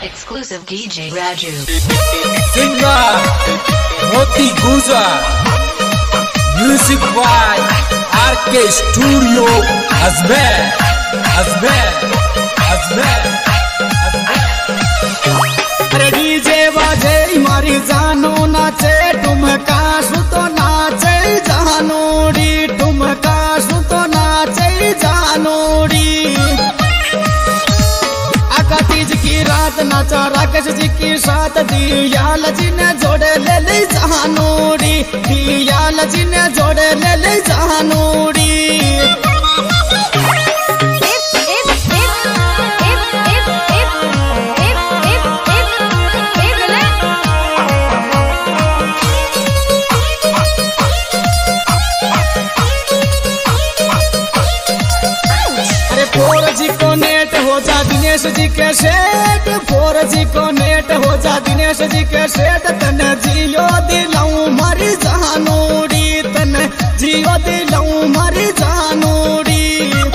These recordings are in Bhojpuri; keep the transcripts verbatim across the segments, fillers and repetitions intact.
Exclusive D J Raju. Singer Moti Gujar. Music by R K Studio. Azmer, Azmer, Azmer, Azmer. अरे डीजे बाजे मारी जानो नाचे ठुमका सुतो नाचे जानोड़ी ठुमका सुतो नाचे जानोड़ी आका तीज की रात नाचा राकेश जी की साथ दियाल जी ने जोड़े ले ले जानोड़ी दियाल जी ने जोड़े ले ले जानोड़ी फोर जी को नेट हो जा दिनेश जी के सेट फोर जी को नेट हो जा दिनेश जी के सेट तन जियो दिलाऊं मरी जानोड़ी तन जियो दिलाऊं मरी जानोड़ी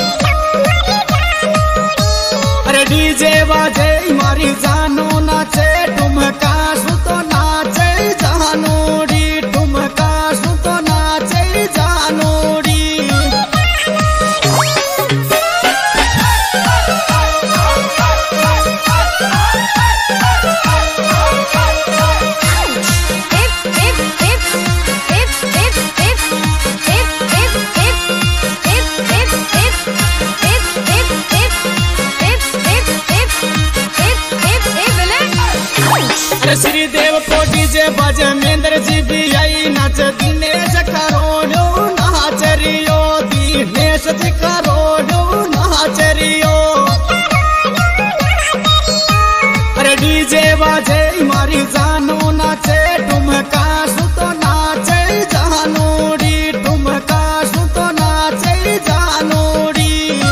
अरे डीजे बाजे मारी जानो नाचे ठुमका सुतो नाचे जानोड़ी ठुमका सुतो नाचे जानोड़ी श्री देव को डीजे बाजे महेंद्र जी भी आई नाच दिनेश करोड़ो नाचरियो दिनेश जी करोड़ो नाचरियो अरे डीजे बाजे मारी जानो नाचे ठुमका सुतो नाचे जानोड़ी ठुमका सुतो नाचे जानोड़ी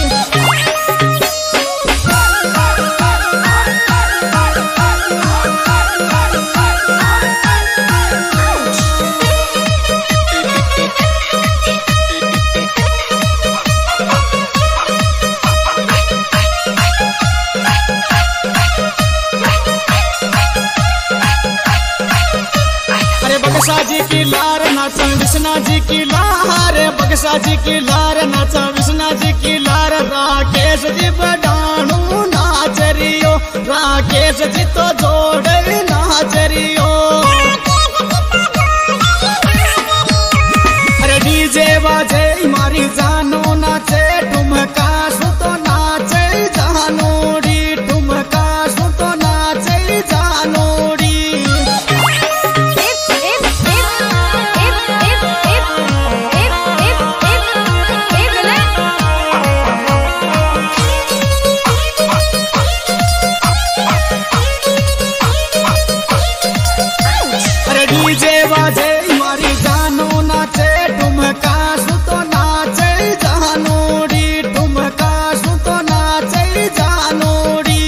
बगसा जी की लार नाचा विष्णा जी की लार बगसा जी की लार नाचा विष्णा जी की लार राकेश जी बडाणू नाचरियो राकेश जी तो जोड़े नाचरियो अरे डीजे बाजे मारी जानो नाचे ठुमका सुतो नाचे जानोड़ी ठुमका सुतो नाचे जानोड़ी डीजे बाजे मारी जानो नाचे ठुमका सुतो नाचे जानोड़ी ठुमका सुतो नाचे जानोड़ी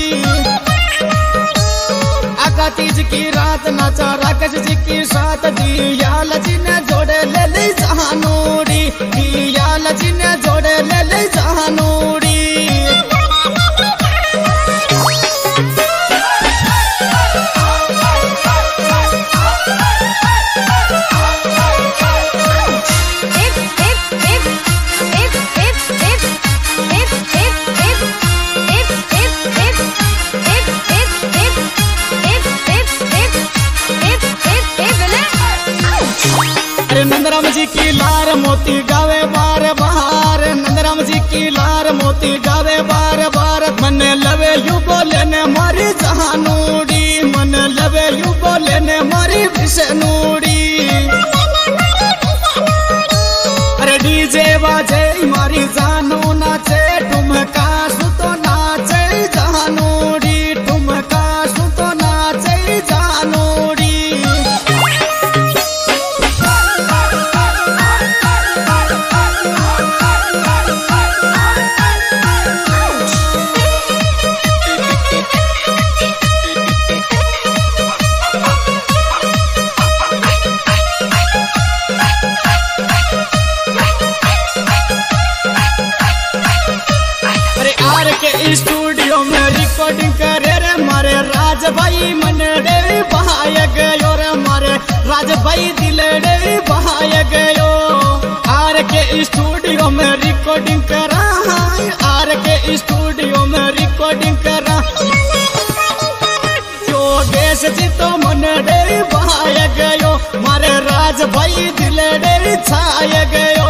आका तीज की रात नाचा राकेश जी की साथ दियाल जी ने जोड़े ले ले जानोड़ी दियाल जी ने जोड़े ले ले जानोड़ी नंदराम जी की लार मोती गावे बार बार नंदराम जी की लार मोती गावे बार बार मन लवे यू बोले ने मारी जानोड़ी मन लवे यू बोले ने मारी विष्णुड़ी अरे डीजे बाजे मारी जानो नाचे ठुमका सुतो नाचे जानोड़ी ठुमका सुतो नाचे जानोड़ी स्टूडियो में रिकॉर्डिंग करे रे मारे राज भाई मन रे बहाय गयो रे मारे राज भाई दिल रे बहाय गयो। आर के स्टूडियो में रिकॉर्डिंग करा, आर के स्टूडियो में रिकॉर्डिंग करा। योगेश जी तो मन रे बहाय गयो, मारे राज भाई दिल रे छाय गयो।